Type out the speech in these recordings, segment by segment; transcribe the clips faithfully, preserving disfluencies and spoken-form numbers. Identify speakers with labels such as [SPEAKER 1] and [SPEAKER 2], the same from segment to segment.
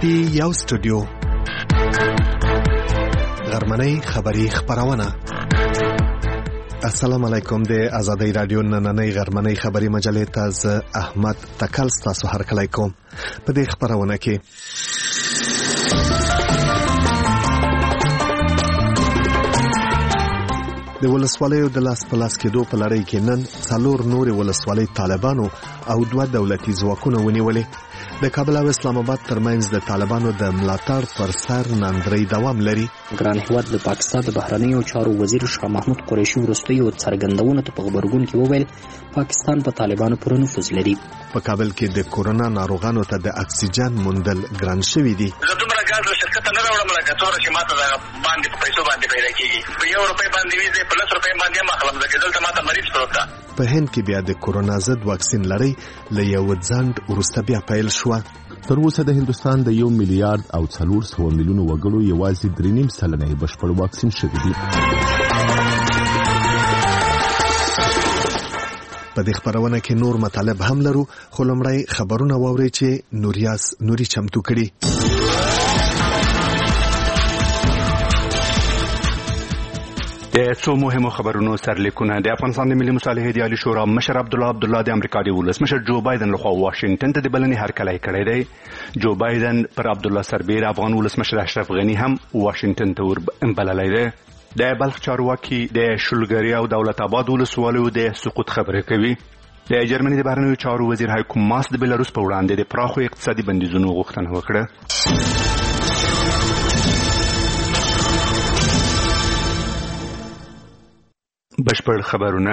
[SPEAKER 1] کې یو سټوډیو غرمنۍ خبری خبرونه. السلام علیکم. د آزادۍ رادیو نننۍ غرمنۍ خبری مجلې ته ز احمد تکل تاسو هر کله کوم. په دې خبرونه کې د ولسوالیو د لاس په لاس کېدو په لړۍ کې نن څلور نورې ولسوالۍ طالبانو او دوه دولتي ځواکونه ونیولې. د کابل او اسلام آباد ترمنځ د طالبانو د ملاتړ پر سر ناندري دوام لري.
[SPEAKER 2] ګران هیواد د پاکستان د بهرنیو چارو وزیر شاه محمود قریشي وروستیو څرګندونو ته په خبرګون کې وویل پاکستان په طالبانو پر نفوذ لري.
[SPEAKER 1] په کابل کې د کورونا ناروغانو ته د اکسیجن موندل ګران شوي دي.
[SPEAKER 3] زه دومره ګاز له شرکته نه راوړم لکه څومره چې ماته باندې په پیسو باندې پیدا کېږي. په یو روپۍ باندې وي زه په لس روپۍ باندې هم اخلم ځکه دلته ماته مریض پروت ده.
[SPEAKER 1] په هند کې بیا د کورونا ضد واکسین لري له یو ځنډ وروسته بیا پیل شوه.
[SPEAKER 4] تر اوسه د هندستان د یو میلیارډ او څلور سوه میلیونو وګړو یوازې درې نیم سلنه یې بشپړ واکسین شوي دي. په دې خبرونه کې نور مطالب هم لرو، خو لومړی خبرونه واورئ چې نوریاس نوري چمتو کړي.
[SPEAKER 5] د څو مهمو خبرونو سرلیکونه. د افغانستان د ملي مصالحې د عالی شورا مشر عبدالله عبدالله د امریکا د ولسمشر جو بایدن لخوا واشنگټن ته د بلنې هرکلی کړی دی. جو بایدن پر عبدالله سربیر افغان ولسمشر اشرف غنی هم واشنگټن ته وربللی دی. د بلخ چارواکي د شلګری او دولت آباد ولسوالیو د سقوط خبره کوي. د جرمني د بهرنیو چارو وزیر هایکو ماس د بلاروس په وړاندې د پراخو اقتصادي بندیزونو غوښتنه وکړه. بشپړ خبرونه.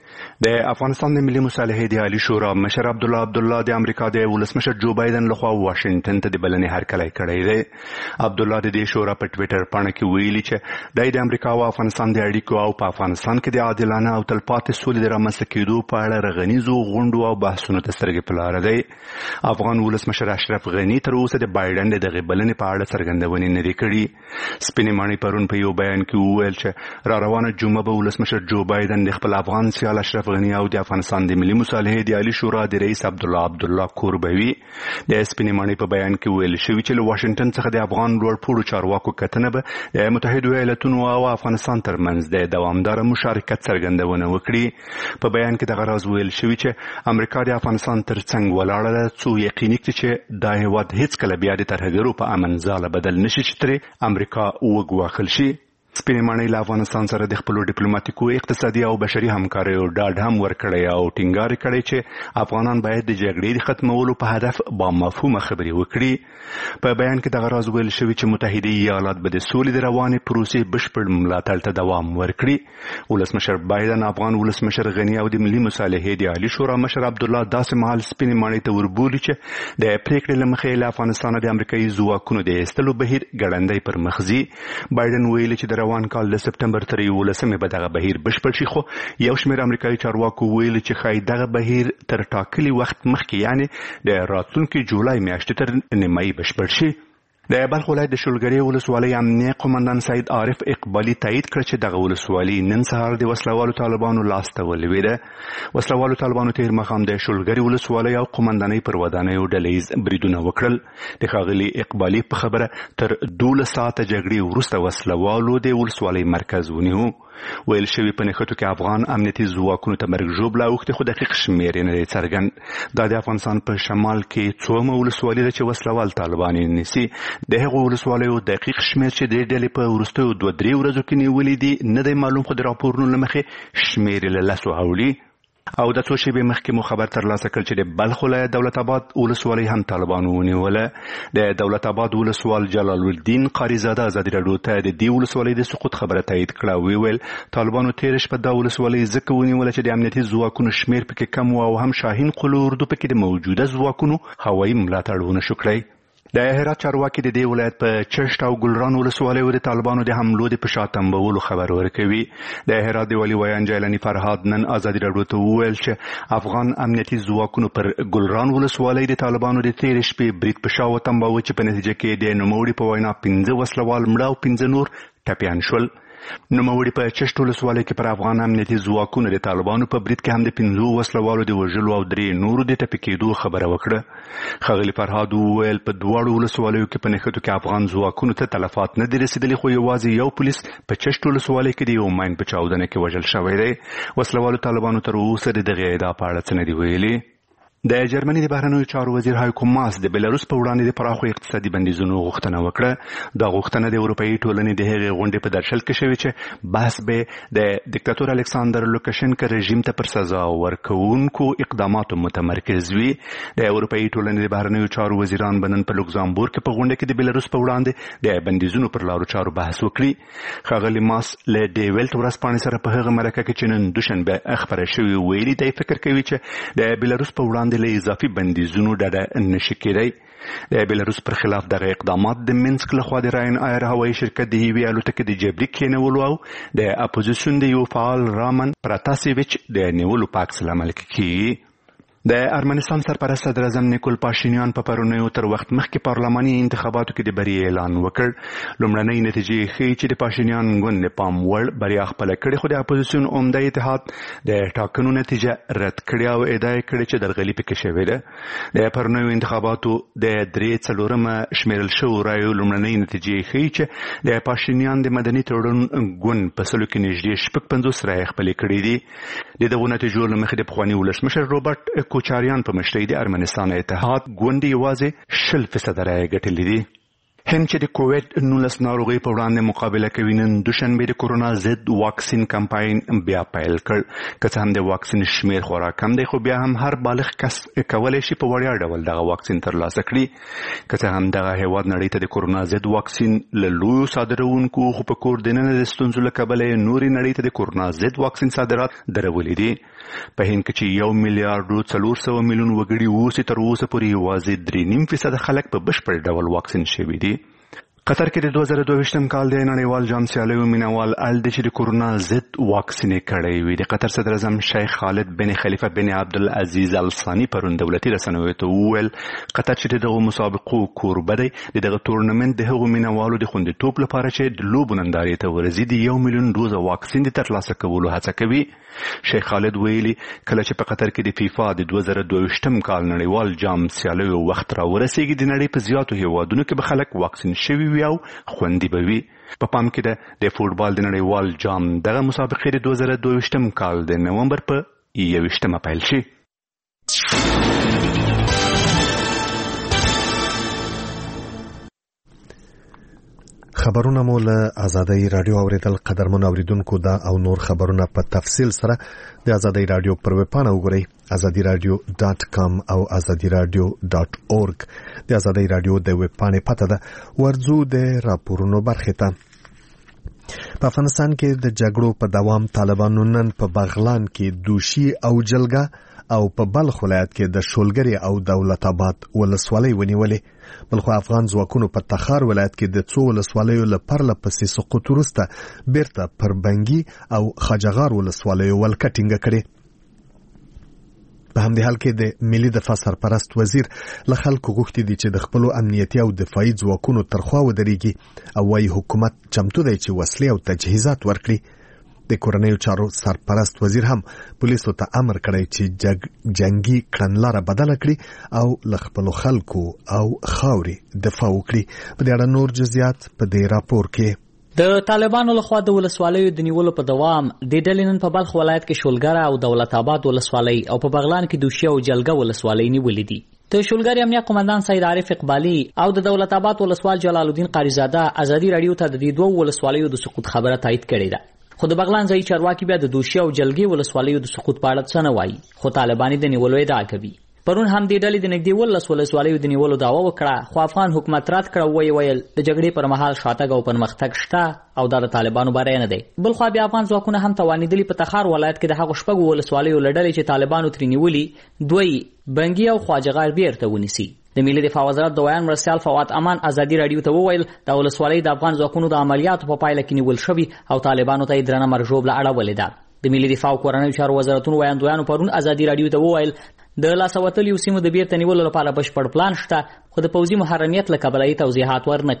[SPEAKER 5] د افغانستان د ملي مصالحې د عالی شورا مشر عبدالله عبدالله د امریکا د ولسمشر جو بایدن لخوا واشنگټن ته د بلنې هرکلی کړی دی. عبدالله د دې شورا په ټویټر پاڼه کې ویلي چې د امریکا او افغانستان د اړیکو او په افغانستان کې د عادلانه او تلپاتې سولې د رامنځته کېدو په اړه رغنیزو غونډو او بحثونو ته سترګې په لاره دی. افغان ولسمشر اشرف غني تر اوسه د بایدن د دغې بلنې په اړه څرګندونې نه دي کړي. سپینې ماڼۍ پرون په یو بیان کې وویل چې را روانه جمعه به ولسمشر جو بایدن د خپل افغان سیال اشرف غني او د افغانستان د ملي مصالحې د عالی شورا د رئیس عبدالله عبدالله کوربوي. د سپینې ماڼۍ په بیان کې ویل شوي چې له واشنګټن څخه د افغان لوړپوړو چارواکو کتنه به د متحدو ایالتونو او افغانستان ترمنځ د دوامداره مشارکت څرګندونه وکړي. په بیان کې دغه راز ویل شوي چې امریکا د افغانستان ترڅنګ ولاړه ده څو یقیني کړي چې دا هېواد هیڅکله بیا د ترهګرو په امن ځاله بدل نشي چې ترې امریکا وګواښل شي. سپینې ماڼۍ له افغانستان سره د خپلو ډیپلوماټیکو اقتصادي او بشري همکاریو ډاډ هم ورکړی او ټینګار کړی چې افغانان باید د جګړې د ختمولو په هدف با مفهومه خبرې وکړي. په بیان کې دغه راز ویل شوي چې متحده ایالات به د سولې د روانې پروسې بشپړ ملاتړ ته دوام ورکړي. ولسمشر بایدن افغان ولسمشر غني او د ملي مصالحې د عالی شورا مشر عبدالله داسې مهال سپینې ماڼۍ ته وربولي چې د پریکړې له مخې له افغانستانه د امریکایي ځواکونو د ایستلو بهیر ګړندی پر مخ ځي. بایدن ویلي چې د روان کال د سپتمبر تر یولسمې به دغه بهیر بشپړ شي، خو یو شمېر امریکایي چارواکو ویلي چې ښایي دغه بهیر تر ټاکلي وخت مخکې یعنې د راتلونکي جولای میاشتې تر نیمایي بشپړ شي. د بلخ ولایت د شلګری ولسوالۍ امنیه قومندان سید عارف اقبالي تایید کړ چې دغه ولسوالي نن سهار د وسلوالو طالبانو لاسته ولوېده. وسلوالو طالبانو تېر ماښام د شلګری ولسوالۍ او قومندانۍ پر ودانیو ډلهییز بریدونه وکړل. د ښاغلي اقبالي په خبره تر دولس ساعته جګړې وروسته وسلوالو د ولسوالۍ مرکز ونیو. ویل شوي په نښتو کې افغان امنیتي ځواکونو ته مرګ ژوبله اوښتې، خو دقیق شمېر یې نه دی څرګند. دا د افغانستان په شمال کې څومه ولسوالي ده چې وسلوال طالبان یې نیسي. د هغو ولسوالیو دقیق شمېر چې د ډلې په وروستیو دوه درې ورځو کې نیولي دي نه دی معلوم، خو د راپورونو له مخې شمېر یې له لسو اوړي. او د څو شېبې مخکې مو خبر ترلاسه کړ چې د بلخ ولایت دولت آباد ولسوالۍ هم طالبانو ونیوله. د دولت آباد ولسوال جلال الدین قاریزاده ازادي راډیو ته د دې ولسوالۍ د سقوط خبره تایید کړه او ویل طالبانو تېره شپه دا ولسوالۍ ځکه ونیوله چې د امنیتي ځواکونو شمېر پکې کم و او هم شاهین قلو اردو پکې د موجوده ځواکونو هوایي ملاتړ ونه شو کړی. د هرات چارواکي د دې ولایت په چشت او ګلران ولسوالیو د طالبانو د حملو د په شا تمبولو خبر ورکوي. د هرات د والي ویان جیلاني فرهاد نن ازادي راډیو ته وویل چې افغان امنیتي ځواکونو پر ګلران ولسوالۍ د طالبانو د تېرې شپې برید په شا وتمباوه چې په نتیجه کې د نوموړي په وینا پنځه وسلوال مړه او پنځه نور ټپیان شول. نوموړي په چشت ولسوالۍ کې پر افغان امنیتي ځواکونو د طالبانو په برید کې هم د پنځو وسلوالو د وژلو او درې نورو د ټپي کېدو خبره وکړه. ښاغلي فرهاد وویل په دواړو ولسوالیو کې په نښتو کې افغان ځواکونو ته تلفات نه دي رسېدلي، خو یوازې یو پولیس په چشت ولسوالۍ کې د یو ماین په چاودنه کې وژل شوی دی. وسلوالو طالبانو تر اوسه د دغې ادعا په اړه څه نه دي ویلي. د جرمني د بهرنیو چارو وزیر هایکو ماس د بلاروس په وړاندې د پراخو اقتصادي بندیزونو غوښتنه وکړه. دا غوښتنه د اروپایي ټولنې د هغې غونډې په درشل کې شوې چې بحث به د دیکتاتور الکساندر لوکاشنکا رژیم ته پر سزا ورکوونکو اقداماتو متمرکز وي. د اروپایي ټولنې د بهرنیو چارو وزیران به نن په لوکزامبورګ کې په غونډه کې د بلاروس په وړاندې د بندیزونو پر لارو چارو بحث وکړي. ښاغلي ماس له ډیویلټ ورځپاڼې سره په هغه مرکه کې چې نن دوشنبه خپره شوې ویلي دی فکر کوي چې د بلاروس په وړاندې له اضافي بندیزونو ډډه نشي کېدی. د بیلاروس پر خلاف دغه اقدامات د مینسک لخوا د راین ایر هوایي شرکت د یوې الوتکې د جبري کېنولو او د اپوزیسیون د یو فعال رامن پراتاسیویچ د نیولو په عکس العمل کې کیږي. د ارمنستان سرپرست صدر اعظم نیکول پاشینیان په پرونیو تر وخت مخکې پارلماني انتخاباتو کې د بري اعلان وکړ. لومړنۍ نتیجې ښیي چې د پاشینیان ګوند د پام وړ بریا خپله کړې، خو د اپوزیسیون عمده اتحاد د ټاکنو نتیجه رد کړې او ادعا یې کړې چې درغلي پکې شوې ده. د پرونیو انتخاباتو د درې څلورمه شمیرل شوو رایو لومړنۍ نتیجې ښیي چې د پاشینیان د مدني تړون ګوند په سلو کې نږدې شپږ پنځوس رایې خپلې کړې دي. د دغو نتیجو له مخې د پخواني ولسمشر روبرټ کوچاریان په مشرۍ د ارمنستان اتحاد ګوند یوازې شل فیصده رایې ګټلې دي. هند چې د کووید نولس ناروغۍ په وړاندې مقابله کوي نن دوشنبه د کورونا ضد واکسین کمپاین بیا پیل کړ. که څه هم د واکسین شمیر خورا کم دی، خو بیا هم هر بالغ کس کولی شي په وړیا ډول دغه واکسین ترلاسه کړي. که څه هم دغه هیواد نړۍ ته د کورونا ضد واکسین له لویو صادروونکو، خو په کور دننه د ستونزو له کبله یې نورې نړۍ ته د کورونا ضد واکسین صادرات درولي دي. په هند کې چې یو میلیارډ څلور سوه میلیون وګړي اوسي، تر اوسه پورې یوازې درې نیم فیصده خلک په بشپړ ډول واکسین شوي دي. قطر کې د دوه زره دوه کال د نړیوال جام سیالیو مینوال ال د چې د کورونا ضد واکسین کړی وي. د قطر صدر اعظم شیخ خالد بن خلیفه بن عبدالعزیز الثانی پرون دولتي رسنیو ته وویل قطر چې دغه مسابقو کوربه دی، د دغه تورنمنت د هغو مینوالو د خوندیتوب لپاره چې د لوبو نندارې ته ورځي د یو میلیون ډوزه واکسین د ترلاسه کولو هڅه کوي. شیخ خالد ویلي کله چې په قطر کې د فیفا د دوه زره دوه کال نړیوال جام سیالیو وخت را ورسیږي، د نړۍ په زیاتو هیوادونو کې به خلک واکسین شوي وي او خوندي به وي. په پام کې ده د فوټبال د نړیوال جام دغه مسابقې د دوه زره دوه کال د نومبر په یوویشتمه پیل شي.
[SPEAKER 1] خبرونه مو له آزادۍ رادیو اوریدل. قدرمن اوریدونکو دا او نور خبرونه په تفصیل سره د آزادۍ رادیو پر ویب پاڼه وګورئ آزادي رادیو ډاټ کام او آزادي رادیو ډاټ اورګ. د آزادۍ رادیو د ویب پاڼې پته ده. ورځو د راپورونو برخې ته. په افغانستان کې د جګړو په دوام طالبانو نن په بغلان کې دوشي او جلګه او په بلخ ولایت کې د شولګری او دولت آباد ولسوالۍ ونیولې. بلخو افغان ځواکونو په تخار ولایت کې د څو ولسوالیو له پرله پسې سقوط وروسته بیرته پر بنګي او خاجغار ولسوالیو ولکه ټینګه کړې. په همدې حال کې د ملي دفاع سرپرست وزیر له خلکو غوښتي دي چې د خپلو امنیتي او دفاعي ځواکونو تر خوا ودرېږي او وايي حکومت چمتو دی چې وسلې او تجهیزات ورکړي. د کورنیو چارو سرپرست وزیر هم پولیسو ته امر کړی چې جنگي کړنلاره بدله کړي او له خپلو خلکو او خاورې دفاع وکړي. په دې اړه نور جزئیات په دې راپور کې.
[SPEAKER 2] د طالبانو لخوا د ولسوالیو د نیولو په دوام د ډلې نن په بلخ ولایت کې شولګره او دولت آباد ولسوالۍ او په بغلان کې دوشي او جلګه ولسوالۍ نیولې دي. د شولګری امنیه قومندان سید عارف اقبالی او د دولت آباد ولسوال جلال الدین قاریزاده آزادي رادیو ته د دې دوه ولسوالیو د سقوط خبره تایید کړې ده. خو د بغلان ځای چارواکي بیا د دوشي او جلګې ولسوالیو د سقوط په اړه څه نه وایي، خو طالبان د نیولو ادعا کوي. پرون هم د ډلې د نږدې ولس ولسوالیو د نیولو دعوه وکړه، خو افغان حکومت رد کړه. وایي ویل د جګړې پر مهال شاتګ او پرمختګ شته او دا د طالبانو بری نه دی. بل خو بیا افغان ځواکونه هم توانېدلي په تخار ولایت کې د هغو شپږو ولسوالیو له ډلې چې طالبانو ترې نیولي دوی بنګي او خواجغار بیرته ونیسي. د ملي دفاع وزارت د ویان مرستیال فواد امان آزادي رادیو ته وویل د ولسوالۍ د افغان ځواکونو د عملیاتو په پایله کې نیول شوي او طالبانو ته یې درنه مرژوبله اړولې ده. د ملي دفاع او کورنیو چارو وزارتونو ویاندویانو پرون آزادي رادیو ته وویل د لاسه وتلیو سیمو د بیرته نیولو لپاره بشپړ پلان شته، خو د پوځي محرمیت له کبله یې توضیحات ورنه کړل.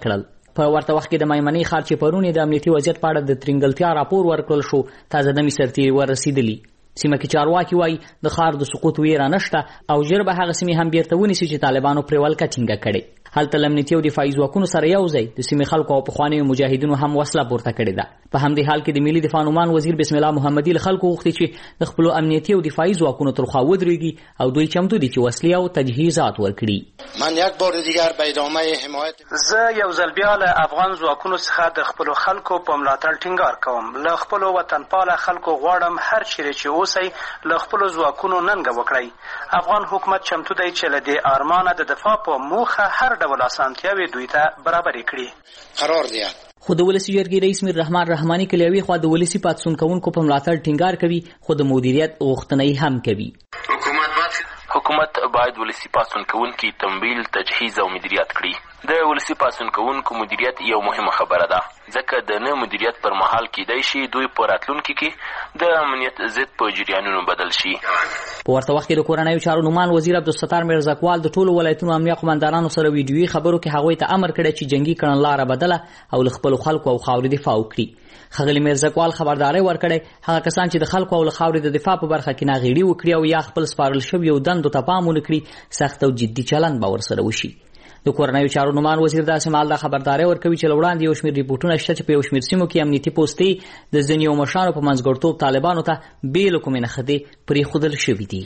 [SPEAKER 2] په ورته وخت کې د میمنې ښار چې پرون د امنیتي وضعیت په اړه د ترنګلتیا راپور ورکړل شو، تازه دمې سرتیري ورسېدلي. سیمه کې چارواکي وایي د ښار د سقوط ویره نشته او ژر به هغه سیمې هم بیرته ونیسي چې طالبانو پرې ولکه ټینګه کړې. هلته له امنیتي او دفاعي ځواکونو سره یو ځای د سیمې خلکو او پخوانیو مجاهدینو هم وسله پورته کړې ده. په همدې حال کې د ملي دفاع نومان وزیر بسم الله محمدي له خلکو غوښتي چې د خپلو امنیتي او دفاعي ځواکونو تر خوا ودرېږي او دوی چمتو دي چې وسلې او تجهیزات ورکړي.
[SPEAKER 6] من یک بار دیگر به ادامه حمایت
[SPEAKER 7] زه یو ځل بیا له افغان ځواکونو څخه د خپلو خلکو په ملاتړ ټینګار کوم. له خپلو وطنپاله خلکو غواړم هر چیرې چې اوسئ له خپلو ځواکونو ننګه وکړئ. افغان حکومت چمتو دی چې له دې ارمانه د دفاع په موخه هر ډول اسانتیاوې دوی ته برابرې کړي.
[SPEAKER 6] قرار دیا
[SPEAKER 2] خو د ولسی جرګې رئیس میر رحمان رحماني کلیوي خو د ولسی پاتسون کوونکو په ملاتړ ټینګار کوي، خو د مدیریت غوښتنې هم کوي.
[SPEAKER 8] حکومت باید ولسی پاتسون کوونکي تمویل، تجهیز او مدیریت کړي. د ولسی پاتسون کوونکو مدیریت یو مهمه خبره ده، ځکه د نه مدیریت پر مهال کېدای شي دوی په راتلونکي کې د امنیت ضد په جریانونو بدل شي.
[SPEAKER 2] په ورته وخت کې د کورنیو چارو نومان وزیر عبدالستار میرزاکوال د ټولو ولایتونو امنیه قومندانانو سره ویډیویي خبرو کې هغوی ته امر کړی چې جنگي کړنلاره بدله او له خپلو خلکو او خاورې دفاع وکړي. ښاغلي میرزاکوال خبرداری ورکړی هغه کسان چې د خلکو او له خاورې د دفاع په برخه کې ناغېړي وکړي او یا خپل سپارل شویو دندو ته پام ونه کړي، سخت او جدي چلند به ورسره وشي. د کورنیو چارو نومان وزیر داسې مهال دا خبرداری ورکوي چې له وړاندې یو شمېر ریپورټونه شته چې په یو شمېر سیمو کې امنیتي پوستې د ځینو مشرانو په منځګړیتوب طالبانو ته بې له کومې نښتې پرېښودل شوي دي.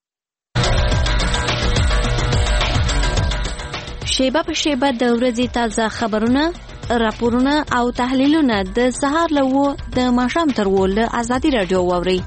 [SPEAKER 9] شیبه په شیبه د ورځې تازه خبرونه، راپورونه او تحلیلونه د سهار له اوو د ماښام تر اوو له ازادي راډیو واورئ.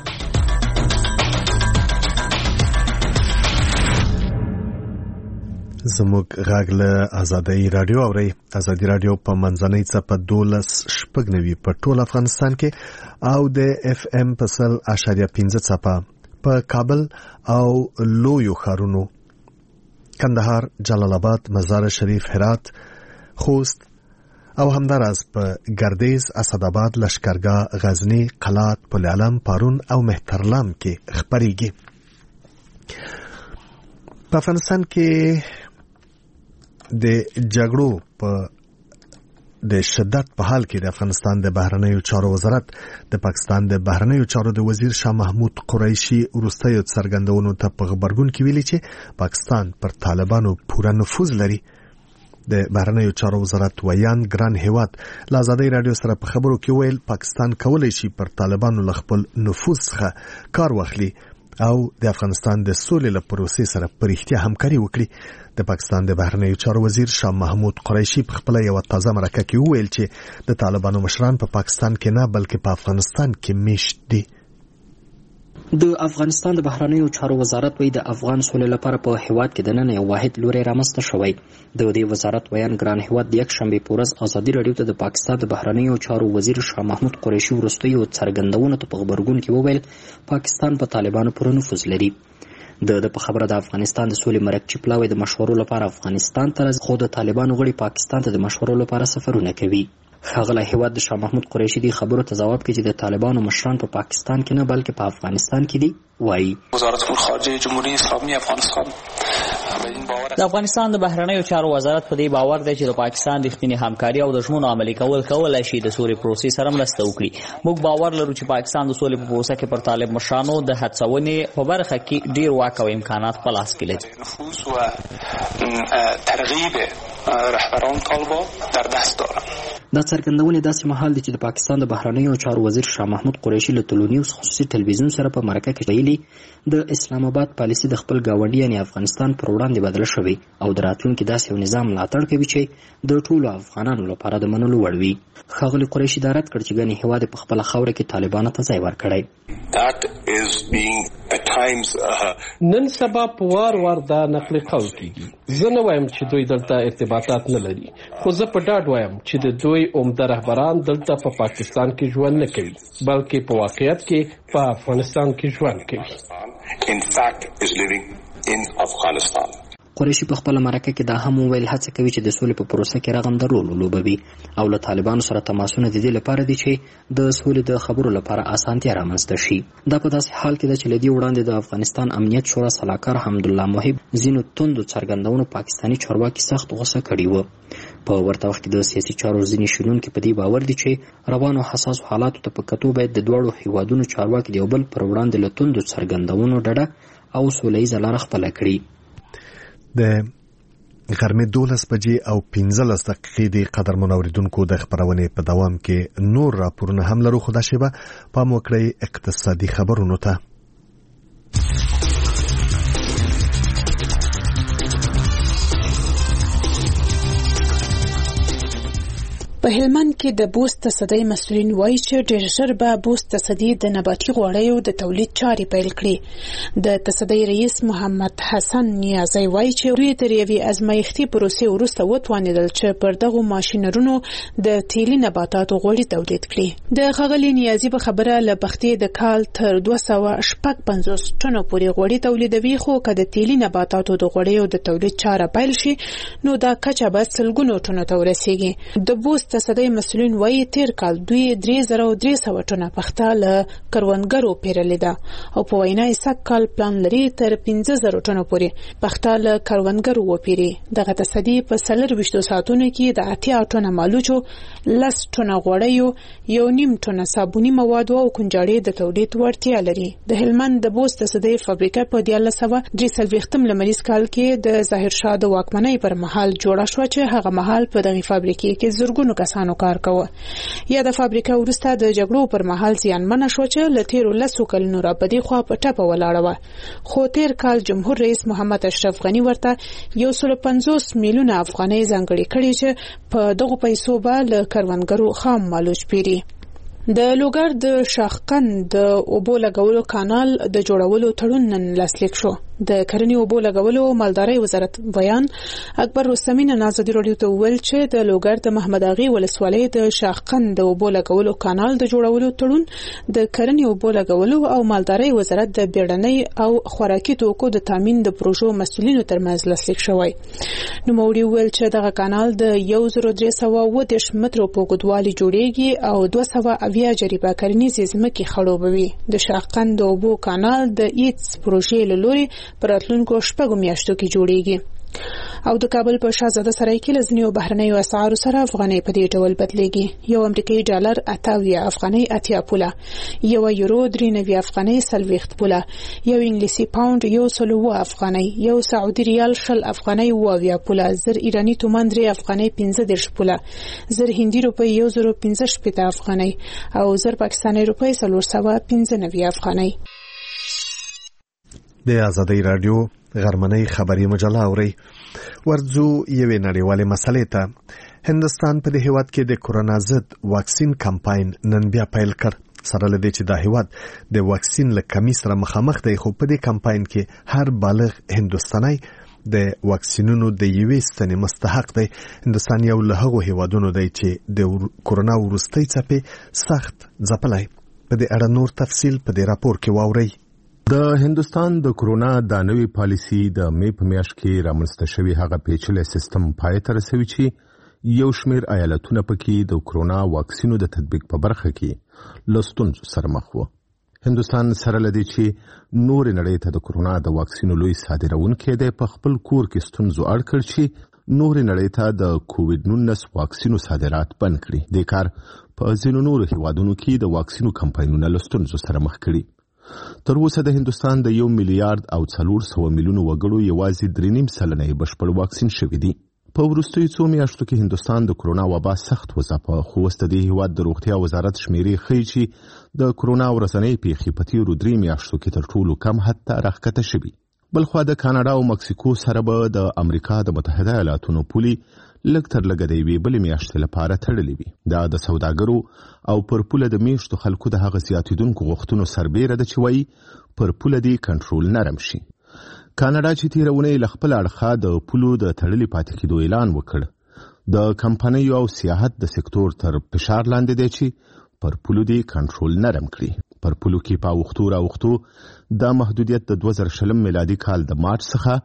[SPEAKER 1] زموږ غږ له ازادي راډیو اورئ. ازادي راډیو په منځنۍ څپه دولس شپږ نوي په ټول افغانستان کې او د اف ام په سل اشاریه پنځه څپه په کابل او لویو ښارونو کندهار، جلال آباد، مزار شریف، هرات، خوست او همداراز په ګردیز، اسداباد، لشکرګاه، غزنی، قلات، پل علم، پارون او مهترلام کې خپرېږي. په افغانستان کې د جګړو په د شدت په حال کې د افغانستان د بهرنیو چارو وزارت د پاکستان د بهرنیو چارو د وزیر شاه محمود قریشي وروستیو څرګندونو ته په غبرګون کې ویلي چې پاکستان پر طالبانو پوره نفوذ لري. د بهرنیو چارو وزارت ویان ګران هیواد له ازادي راډیو سره په خبرو کې ویل پاکستان کولی شي پر طالبانو له خپل نفوذ څخه کار واخلي او د افغانستان د سولې له پروسې سره په رښتیا همکاري وکړي. د پاکستان د بهرنیو چارو وزیر شاه محمود قریشي په خپل یو تازه مرکه کې وویل چې د طالبانو مشران په پا پاکستان کې نه بلکې په افغانستان کې میشت دي.
[SPEAKER 10] د افغانستان د بهرنیو چارو وزارت وایي د افغان سولې لپاره په هیواد کې دننه یو واحد لوری رامنځته شوی. د دې وزارت ویان ګران هیواد د یک شنبې په ورځ ازادي راډیو ته د پاکستان د بهرنیو چارو وزیر شاه محمود قریشي وروستیو څرګندونو ته په غبرګون کې وویل پاکستان په طالبانو پوره نفوذ لري. د په خبره د افغانستان د سولې مرکچی پلاوی د مشورو لپاره افغانستان ته راځي، خو د طالبانو غړي پاکستان ته د مشورو لپاره سفرونه کوي. ښاغلی هیواد د شاه محمود قریشي د خبرو ته ځواب کوي چې د طالبانو مشران په پا پاکستان کې نه بلکې په افغانستان کې دي. وایي
[SPEAKER 11] وزارت خارجه جمهوریت اسلامی افغانستان
[SPEAKER 2] د افغانستان د بهرنیو چارو وزارت په دې باور دی چې د پاکستان رښتینې همکاري او د ژمنو عملي کول کولی شي د سولې پروسې سره مرسته وکړي. موږ باور لرو چې پاکستان د سولې په پروسه کې پر طالب مشرانو د هڅونې په برخه کې ډیر واک او امکانات په لاس کې لري.
[SPEAKER 11] نفوذ و ترغیب رهبران طالبان در دست دارند.
[SPEAKER 10] دا څرګندونې داسې مهال دي چې د پاکستان د بهرنیو چارو وزیر شاه محمود قریشي له تلونیوز خصوصي تلویزیون سره په مرکه کې ویلي د اسلام آباد پالیسي د خپل ګاونډي یعنی افغانستان پر وړاندې بدله شوې او د راتلونکي داسې یو نظام ملاتړ کوي چې د ټولو افغانانو لپاره د منلو وړ وي. ښاغلي قریشي دا رد کړ چې ګڼې هیواد په خپله خاوره کې طالبانو ته ځای ورکړی.
[SPEAKER 12] نن سبا په وار وار دا نقل قول کیږي. زه نه وایم چې دوی دلته ارتباطات نه لري، خو زه په ډاډ وایم چې د دوی عمده رهبران دلته په پا پاکستان کې ژوند نه کوي بلکې په واقعیت کې په افغانستان کې ژوند کوي.
[SPEAKER 10] قریشي په خپل مرکه کې دا هم ویل هڅه کوي چې د سولې په پروسه کې رغنده رول ولوبوي او له طالبانو سره تماسونه د دې لپاره دي چې د سولې د خبرو لپاره اسانتیا رامنځته شي. دا په داسې حال کې ده چې لدی وړاندې د افغانستان امنیت شورا سلاکار حمدالله محب ځینو توندو څرګندونو پاکستاني چارواکي سخت غوسه کړي وو. په ورته وخت کې د سیاسي چارو ځینې شنونکي په دې باور دي چې روانو حساسو حالاتو ته په کتو باید د دواړو هیوادونو چارواکي د یو بل پر وړاندې له توندو څرګندونو ډډه او سوله ییزه لاره خپله کړي.
[SPEAKER 1] د غرمې دولس بجې او پنځلس دقیقې د قدرمنو اوریدونکو د خبرونې په دوام کې نور راپورونه هم لرو، خو دا شیبه پام وکړئ اقتصادي خبرونو ته.
[SPEAKER 13] په هلمند کې د بوست تصدۍ مسؤلین وایي چې ډېر ژر به بوست تصدي د نباتي غوړیو د تولید چارې پیل کړي. د تصدۍ رئیس محمد حسن نیازی وایي چې دوی تر یوې ازمایښتي پروسې وروسته وتوانېدل چې پر دغو ماشینرونو د تیلي نباتاتو غوړي تولید کړي. د ښاغلي نیازي په خبره له بختې د کال تر دوه سوه شپږ پنځوس ټنو پورې غوړي تولیدوي، خو که د تیلي نباتاتو د غوړیو د تولید چاره پیل شي نو دا کچه به سلګونو ټنو ته ورسیږي. د بوست تصدۍ مسؤلین وایي تیر کال دوی درې زره درې سوه ټنه پخته له کروندګرو پیرلې ده او په وینا یې سږ کال پلان لري تر پنځه زره ټنو پورې پخته له کروندګرو وپیري. دغه تصدي په څلرویشتو ساعتونو کې د اتیا ټنه مالوچو، لس ټنه غوړیو، یو نیم ټنه صابوني موادو او کنجاړې د تولید وړتیا لري. د هلمند د بوست تصدۍ فابریکه په دیارلس سوه درې څلوېښتم لمریز کال کې د ظاهرشاه د واکمنۍ پر مهال جوړه شوه چې هغه مهال په دغه فابریکې کې زرګونو کسانو کار کوه. یا د فابریکه وروسته د جګړو پر مهال زیانمنه شوه چې له تیرو لسو کلونو را په دې خوا په ټپه ولاړه وه، خو تیر کال جمهور رئیس محمد اشرف غني ورته یو سل پنځوس میلیونه افغانۍ ځانګړې کړي چې په دغو پیسو به له کروندګرو خام مالوچ پیري. د لوګر د شاخقند د اوبو لګولو کانال د جوړولو تړون نن لاسلیک شو. د کرنې اوبو لګولو او مالدارۍ وزارت بیان اکبر رستمی نن ازادي راډیو ته وویل چې د لوګر د محمد اغي ولسوالۍ د شاخقند د اوبو لګولو کانال د جوړولو تړون د کرنې اوبو لګولو او مالدارۍ وزارت د بیړنۍ او خوراکي توکو د تامین د پروژو مسؤلینو ترمنځ لاسلیک شوی. نوموړي وویل چې دغه کانال د یو زر درې سوه اووه دېرش مترو په اوږدوالي جوړیږي او دوه سوه اویا جریبه کرنیزې ځمکې خړوبوي. د شاخقند د اوبو کانال د ایټس پروژې له لوري پر راتلونکو شپږو میاشتو کې جوړیږي. او د کابل په شاهزاده سرای کې له ځینو بهرنیو اسعارو سره افغانۍ په دې ډول بدلېږي. یو امریکایي ډالر اته اویا افغانۍ اتیا پوله، یو یورو درې نوي افغانۍ څلوېښت پوله، یو انګلیسي پاوند یو سل اووه افغانۍ، یو سعودي ریال شل افغانۍ اوه اویا پوله، زر ایراني تومان درې افغانۍ پنځه دېرش پوله، زر هندي روپۍ یو زر پنځه شپېته افغانۍ او زر پاکستاني روپۍ څلور سوه پنځه نوي افغانۍ.
[SPEAKER 1] د آزادۍ راډیو غرمنۍ خبري مجله اوري. ورځو یوې نړیوالې مسلې ته. هندستان په دې هیواد کې د کورونا ضد واکسین کمپاین نن بیا پیل کړ. سره لدې چې دا هیواد د واکسین له کمی سره مخامخ دی، خو په دې کمپاین کې هر بالغ هندوستانی د واکسینونو د یوې ستنې مستحق دی. هندوستان یو له هغو هیوادونو دی چې د کورونا وروستۍ څپې سخت ځپلی. په دې اړه نور تفصیل په دې راپور کې واورئ.
[SPEAKER 4] د هندوستان د کورونا د نوې پالیسي د مې په میاشت کې رامنځته شوی هغه پیچلې سیستم پای ته رسوي چې یو شمېر ایالتونه پکې د کورونا واکسینو د تطبیق په برخه کې له ستونزو سره مخ وو. هندوستان سره لدی چې نور نړۍ ته د کورونا د واکسینو لوی صادرونکی دی، په خپل کور کې ستونزو اړ کړ چې نور نړۍ ته د کووډ نولس واکسینو صادرات بند کړي. د کار په ځینو نورو هیوادونو کې د واکسینو کمپاینونه له ستونزو سره مخ کړي. تر اوسه د هندوستان د یو میلیارډ او څلور سوه میلیونو وګړو یوازې درې نیم سلنه یې بشپړ واکسین شوي دي. په وروستیو څو میاشتو کې هندوستان د کورونا وبا سخت وځپه، خو اوس د دې هیواد د روغتیا وزارت شمیرې ښیي چې د کورونا ورځنۍ پیښې په تیرو درې میاشتو کې تر ټولو کم حد ته راښکته شوي. بلخوا د کاناډا او مکسیکو سره به د امریکا د متحده ایالاتونو پولې لږ تر لږه د یوې بلې میاشتې لپاره تړلې وي. دا د سوداګرو او پر پوله د میشتو خلکو د هغه زیاتېدونکو غوښتنو سربیره ده چې وایي پر پوله دې کنټرول نرم شي. کاناډا چې تېره اونۍ له خپل اړخه د پولو د تړلې پاتې کېدو اعلان وکړ، د کمپنیو او سیاحت د سکتور تر فشار لاندې دی چې پر پولو دې کنټرول نرم کړي. پر پولو کې په اوښتو راوښتو دا محدودیت د دوه زره شلم میلادي کال د مارچ څخه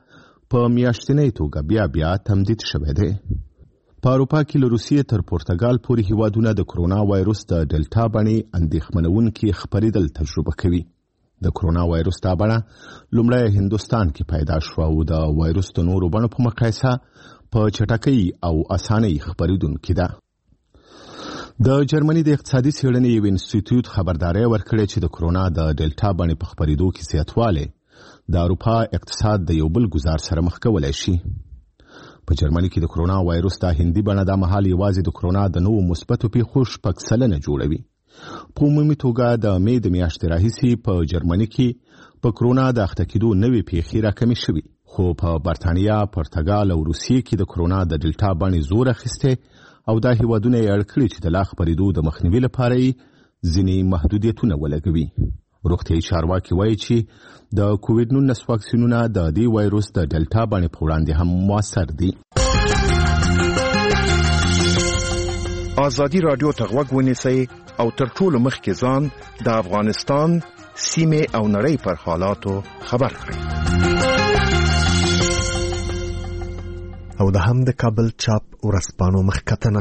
[SPEAKER 4] په میاشتنۍ توګه بیا بیا تمدید شوی دی. په اروپا کې له روسیې تر پرتګال پورې هیوادونه د کرونا وایروس د ډلټا بڼې اندېښمنونکې خپرېدل تجربه کوي. د کرونا وایروس دا بڼه لومړی هندوستان کې پیدا شوه او د وایروس د نورو بڼو په مقایسه په چټکۍ او اسانۍ خپرېدونکې ده. د جرمني د اقتصادي څېړنې یو انسټیټیوټ خبرداری ورکړې چې د کرونا د ډلټا بڼې په خپرېدو کې زیاتوالی د اروپا اقتصاد د یو بل ګزار سره مخ کولی شي. په جرمني کې د کرونا وایروس د هندي بڼه دا مهال یوازې د کرونا د نوو مثبتو پیښو شپږ سلنه جوړوي. په عمومي توګه د مې د میاشتې راهیسې په جرمني کې په کرونا د اخته کېدو نوې پیښې راکمې شوي، خو په برتانیا، پرتګال او روسیې کې د کرونا د ډلټا بڼې زور اخیستی او دا هیوادونه یې اړ کړي چې د لا خپرېدو د مخنیوي لپاره یې ځینې محدودیتونه ولګوي. روغتیایي چارواکي وایي چې د کووډ نولس واکسینونه د دې وایروس د ډلټا بڼې په وړاندې هم موثر دي.
[SPEAKER 14] ازادي راډیو ته غوږ ونیسئ او تر ټولو مخکې ځان د افغانستان سیمې او نړۍ پر حالاتو خبر کړئ.
[SPEAKER 1] او د هم د کابل چاپ ورځپاڼو مخکتنه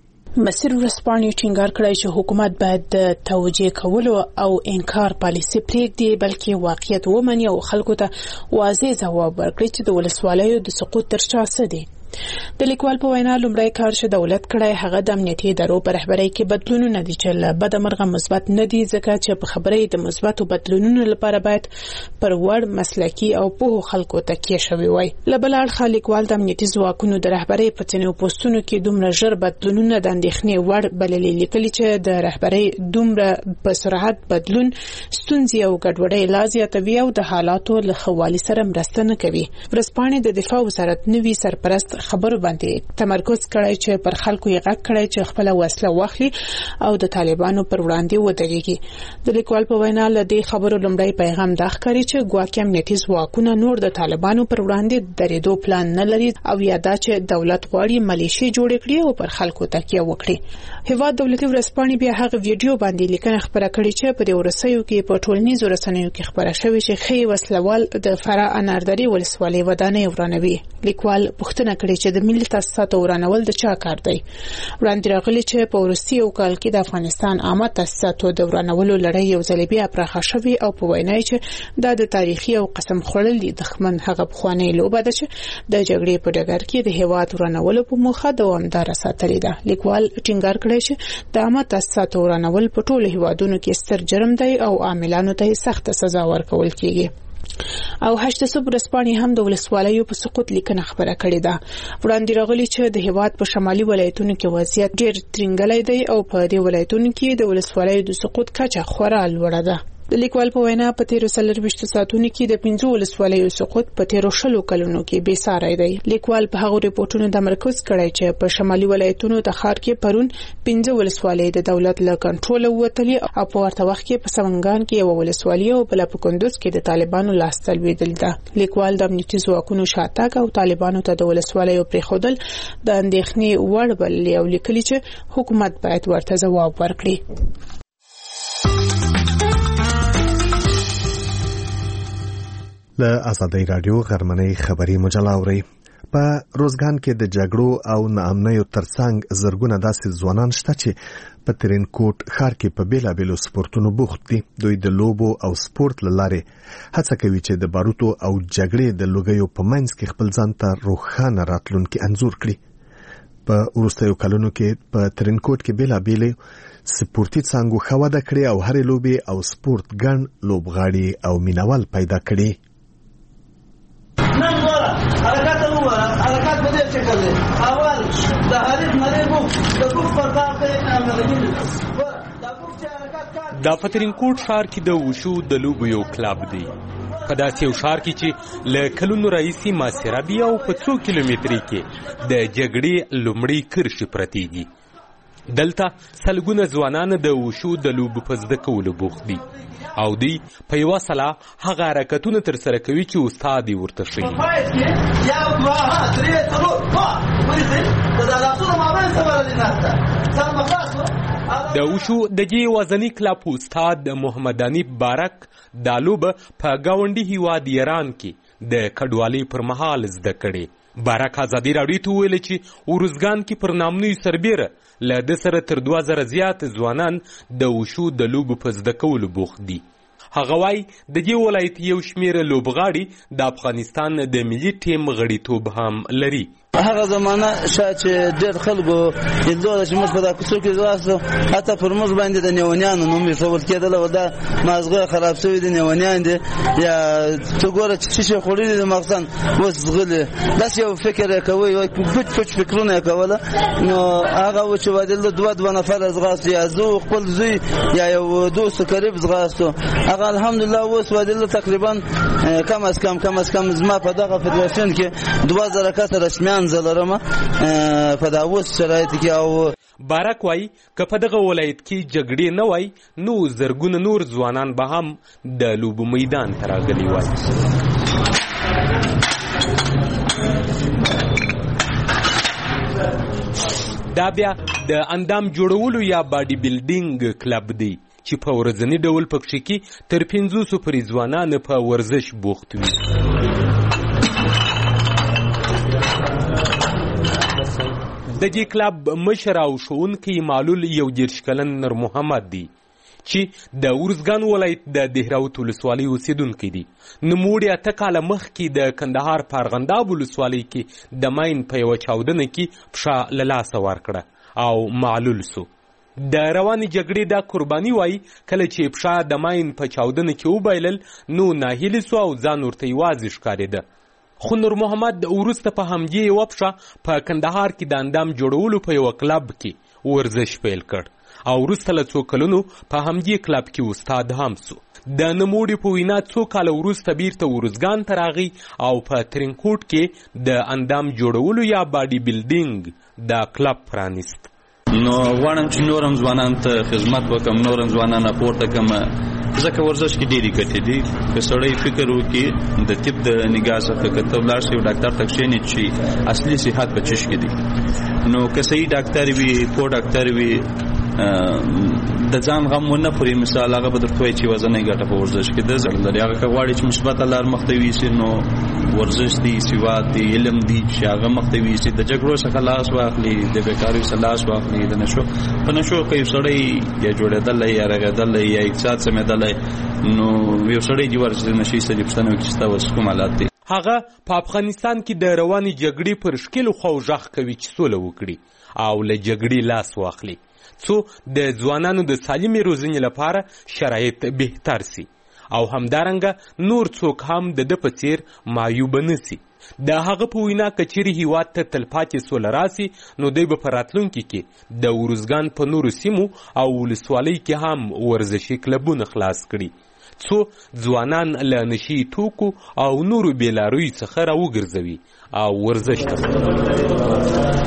[SPEAKER 13] مسیر ورځپاڼې ټینګار کړی چې حکومت باید د توجیه کولو او انکار پالیسي پرېږدي، بلکې واقعیت ومني او خلکو ته واضح ځواب ورکړي چې د ولسوالیو د سقوط تر شا څه دي. د لیکوال په وینا لومړی کار چې دولت کړی هغه د امنیتي ادارو په رهبرۍ کې بدلونونه دي چې له بده مرغه مثبت نه دي، ځکه چې په خبرې د مثبتو بدلونونو لپاره باید پر وړ مسلکي او پوهو خلکو تکیه شوی وای. له بل اړخه لیکوال د امنیتي ځواکونو د رهبرۍ په ځینو پوسټونو کې دومره ژر بدلونونه د اندېښنې وړ بللي، لیکلي چې د رهبرۍ دومره په سرعت بدلون ستونزې او ګډوډۍ لا زیاتوي او د حالاتو له ښه والي سره مرسته نه کوي. ورځپاڼې د دفاع وزارت نوي سرپرست خبرو باندې تمرکز کړی چې پر خلکو یې غږ کړی چې خپل وسله واخلي او د طالبانو پر وړاندې ودرېږي. د لیکوال په وینا له دې خبرو لومړی پیغام دا ښکاري چې ګواکې امنیتي ځواکونه نور د طالبانو پر وړاندې درېدو پلان نه لري او یا دا چې دولت غواړي ملیشې جوړې کړي او پر خلکو تکیه وکړي. هیواد دولتي ورځپاڼې بیا هغه ویډیو باندې لیکنه خپره کړې چې په دې ورسیو کې په ټولنیزو رسنیو کې خپره شوې چې ښې وسلوال د فراه اناردري ولسوالۍ ودانۍ ورانوي. لیکوال پوښتنه کړې چې د ملي تاسیساتو ورانول د چا کار دی؟ وړاندې راغلي چې په وروستي یو کال کې د افغانستان عامه تاسیساتو د ورانولو لړۍ یو ځل بیا پراخه شوې او په وینا چې دا د تاریخي او قسم خوړلي دښمن هغه پخوانۍ لوبه ده چې د جګړې په ډګر کې د هیواد ورانولو په موخه دوامداره ساتلې ده. لیکوال ټینګار کړی چې د عامه تاسیساتو ورانول په ټولو هیوادونو کې ستر جرم دی او عاملانو ته سخت سزا ورکول کیږي. او هشت صبح ورځپاڼې هم د ولسوالیو په سقوط لیکنه خبره کړې ده. وړاندې راغلي چې د هیواد په شمالي ولایتونو کې وضعیت ډېر ترنګلی دی او په دې ولایتونو کې د ولسوالیو د سقوط کچه خورا لوړه ده. د لیکوال په وینا په تیرو څلرویشتو ساعتونو کې د پنځو ولسوالیو سقوط په تیرو شلو کلونو کې بې ساری دی. لیکوال په هغو ریپورتونو تمرکز کړی چې په شمالي ولایتونو د ښار کې پرون پنځه ولسوالۍ د دولت له کنټروله ووتلې او په ورته وخت کې په سمنګان کې یوه ولسوالي او بله په کندوز کې د طالبانو لاسته لوېدل ده. لیکوال د امنیتي ځواکونو شاتګ او طالبانو ته د ولسوالیو پرېښودل د اندېښنې وړ بللي او لیکلي چې حکومت باید ورته ځواب ورکړي.
[SPEAKER 1] له ازادۍ راډیو غرمنۍ خبري مجله اورئ. په روزګان کې د جګړو او ناامنیو ترڅنګ زرګونه داسې ځوانان شته چې په ترینکوټ ښار کې په بیلابیلو سپورتونو بوخت دي. دوی د لوبو او سپورت له لارې هڅه کوي چې د باروتو او جګړې د لوګیو په منځ کې خپل ځان ته روښانه راتلونکی انځور کړي. په وروستیو کلونو کې په ترینکوټ کې بیلابیلې سپورتي څانګو ښه وده کړې او هرې لوبې او سپورت ګڼ لوبغاړي او مینوال پیدا کړي.
[SPEAKER 15] نن ګوره حرکت وګوره حرکت په دې شکل دی. اول د حریف مریبو د کوف پر کار ته عملګي
[SPEAKER 16] دا په ترینکوټ ښار کې د وشو د لوبو یو کلب دی. په داسې یو ښار کې چې له کلونو راهیسې محاصره بیا او په څو کیلومترۍ کې د جګړې لومړۍ کرښې پرتې دي. دلته سلګونه ځوانان د وشو د لوبو په زده کولو بوخت دي او دوی په یوه سلا هغه حرکتونه ترسره کوي چې استاد یې ورته ښیي. د وشو د دې وزني کلب استاد محمد انیب بارک دا لوبه په ګاونډي هیواد ایران کې د کډوالۍ پر مهال زده کړې. بارک ازادي راډیو ته وویل چې ارزګان کې پر نامنوي سربیره له ده سره تر دوه زره زیات ځوانان د وشو د لوبو په زده کولو بوخت دي. هغه وایي د دې ولایت یو شمېر لوبغاړي د افغانستان د ملي ټیم غړیتوب هم لري.
[SPEAKER 15] هغه زمانه شاید چې ډېر خلکو لیدلو چې موږ په دا کوڅو کې ځغاستو، حتی پر موږ باندې د نیونیانو نوم ایښودل کېدل او دا مازغه خراب شوي دي، نیونیان دي یا ته ګوره چې څه شی خوړلي دي مغزن اوس ځغلي، داسې یو فکر یې کوئ، پټ پټ فکرونه یې کوله. نو هغه و چې وادل دوه دوه نفره ځغاستو، یا زه خپل زوی یا یو دوست قریب ځغاستو. هغه الحمدلله اوس وادل تقریبا کم از کم کم از کم زما په دغه فدراسیون کې دوه زره کسه رسمیان زلرمه په دا اوس شرایط کې. او
[SPEAKER 16] بارک وایي که په دغه ولایت کې جګړې نه وای نو زرګونه نور ځوانان به هم د لوبو میدان ته راغلي وای. دا بیا د اندام جوړولو یا باډي بلډینګ کلب دی چې په ورځني ډول پکښې کې تر پنځوسو پورې ځوانان په ورزش بوخت وي. د دې کلب مشر او ښوونکی معلول یو دېرش کلن نور محمد دی چې د ارزګان ولایت د دهراوت ولسوالۍ اوسېدونکی دی. نوموړي اته کاله مخکې د کندهار په ارغنداب ولسوالۍ کې د ماین په یوه چاودنه کې پښه له لاسه ورکړه او معلول سو. د روانې جګړې دا قرباني وایي کله چې پښه د ماین په چاودنه کې وبایلل نو ناهیلې سو او ځان ورته یوازې ښکارېده. خو نور محمد وروسته په همدې یوه پښه په کندهار کې د اندام جوړولو په یوه کلب کې ورزش پیل کړ او وروسته له څو کلونو په همدې کلب کې استاد هم سو. د نوموړي په وینا څو کاله وروسته بیرته ارزګان ته راغی او په ترینکوټ کې د اندام جوړولو یا باډي بلډینګ دا کلب پرانیست.
[SPEAKER 17] نو غواړم چې نورم ځوانان ته خدمت وکړم، نورم ځوانان راپورته کړم، ځکه ورزش کې ډېرې ګټې دي. که سړی فکر وکړي د طب د نګاه څخه که ته ولاړ شې یو ډاکټر ته کښېنې چې اصلي صحت په چشکې دي، نو که صحیح ډاکټر وي، پوه ډاکټر وي، د ځان غم ونه خوري. مثال هغه به درته وایي چې وزنۍ ګټه په ورزش کې د زړه لري. هغه که غواړي چې مثبته لار مخ ته یوسي نو ورزش دی، سواد دی، علم دی چې هغه مخ ته یوسي. د جګړو څخه لاس واخلي، د بیکارۍ څخه لاس واخلي، د نشو په نشو که یو سړی یا جوړېدلی یا رغېدلی یا اقتصاد سمېدلی نو یو سړی دې ورشي د نشې سړي پوښتنه وکړي چې ستا اوس کوم حالات دي.
[SPEAKER 16] هغه په افغانستان کې د روانې جګړې پر ښکلو خواو غږ کوي چې سوله وکړي او له جګړې لاس واخلي څو د ځوانانو د سالمې روزنې لپاره شرایط بهتر سي او همدارنګه نور څوک هم د ده په څیر معیوبه نسي. د هغه په وینا که چیرې هیواد ته تلپاتې سوله راسي نو دوی به په راتلونکي کې د ارزګان په نورو سیمو او ولسوالۍ کې هم ورزشي کلبونه خلاص کړي څو ځوانان له نشي توکو او نورو بېلارویو څخه راوګرځوي او ورزش ته.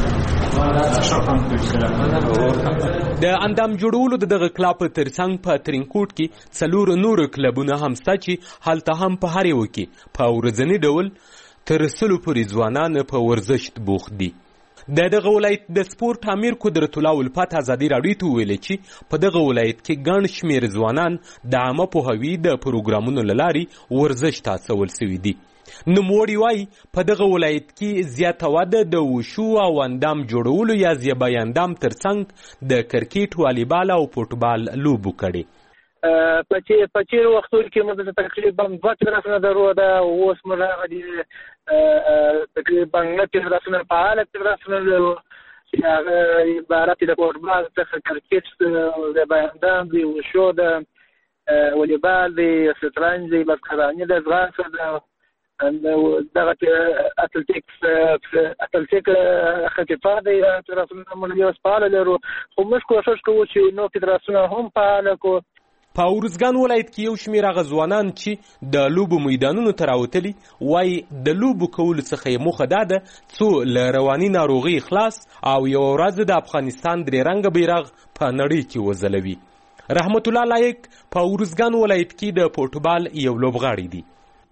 [SPEAKER 16] د اندام جوړولو د دغه کلب ترڅنګ په ترینکوټ کې څلور نور کلبونه هم شته چې هلته هم په هر یو کې په ورځني ډول تر سلو پورې ځوانان په ورزش بوخت دي. د دغه ولایت د سپورت امیر قدرت الله الفت ازادي راډیو ته ویلي چې په دغه ولایت کې ګڼ شمېر ځوانان د عامه پوهاوي د پروګرامونو له لارې ورزش ته هڅول سوي دي. نوموړي وایي په دغه ولایت کې زیاته وده د وشو او اندام جوړولو یا زیبای اندام ترڅنګ د کرکټ، والیبال او فوټبال لوبو کړي.
[SPEAKER 7] په تېرو وختونو کې موږ تقریبا دوه فدراسیونه درلوده، اوس موږ هغه دي تقریبا نه فدراسیونه فعاله فدراسیونه لرو چې هغه عبارت د فوټبال څخه کرکټ، زیبای اندام دی، وشو د والیبال دی، شطرنج دی، بازکراني ده، ځغاسته ده، دغه اتلتیکس اتلتیک خفیفه دی فدراسیونه موږ یو فعاله لرو. خو موږ کوښښ کوو چې نور فدراسیونه هم فعاله کړو.
[SPEAKER 16] په ارزګان ولایت کې یو شمېر هغه ځوانان چې د لوبو میدانونو ته راوتلي وایي د لوبو کولو څخه یې موخه دا ده څو له رواني ناروغۍ خلاص او یوه ورځ د افغانستان درې رنګه بیرغ په نړۍ کې وځلوي. رحمت الله لایق په ارزګان ولایت کې د فوټبال یو لوبغاړی دی.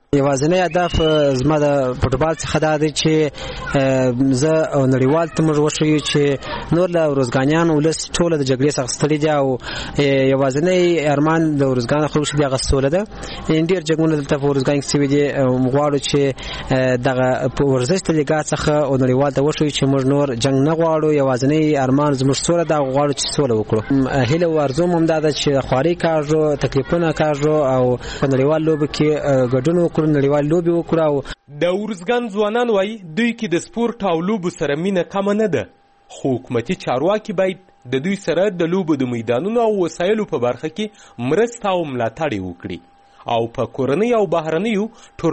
[SPEAKER 18] یوازینی هدف زما د فوټبال څخه دا دی چې زه او نړیوال ته موږ وښیو چې نور له ارزګانیان ولس ټوله د جګړې څخه ستړي دي او یوازینی ارمان د ارزګان خلکو چې دغه سوله ده. ډېر جګړونه دلته په ارزګان کې شوي دي. غواړو چې دغه په ورزش د لیګا څخه او نړیوال ته وښیو چې موږ نور جنګ نه غواړو. یوازینی ارمان زموږ سوله ده، غواړو چې سوله وکړو. هیله او ارزو هم دا ده چې خواري کاږو، تکلیفونه کاږو او په نړیوال لوبو کې ګډون نړیوال لوبي وکړو.
[SPEAKER 16] د ورزګان ځوانان وایي دوی کې د سپورت او لوبو سره مینه کمه نه ده، خو حکومتي چارواکي باید د دوی سره د لوبو د میدانونو او وسایلو په برخه کې مرسته او ملاتړ وکړي او په کورنۍ او بهرنیو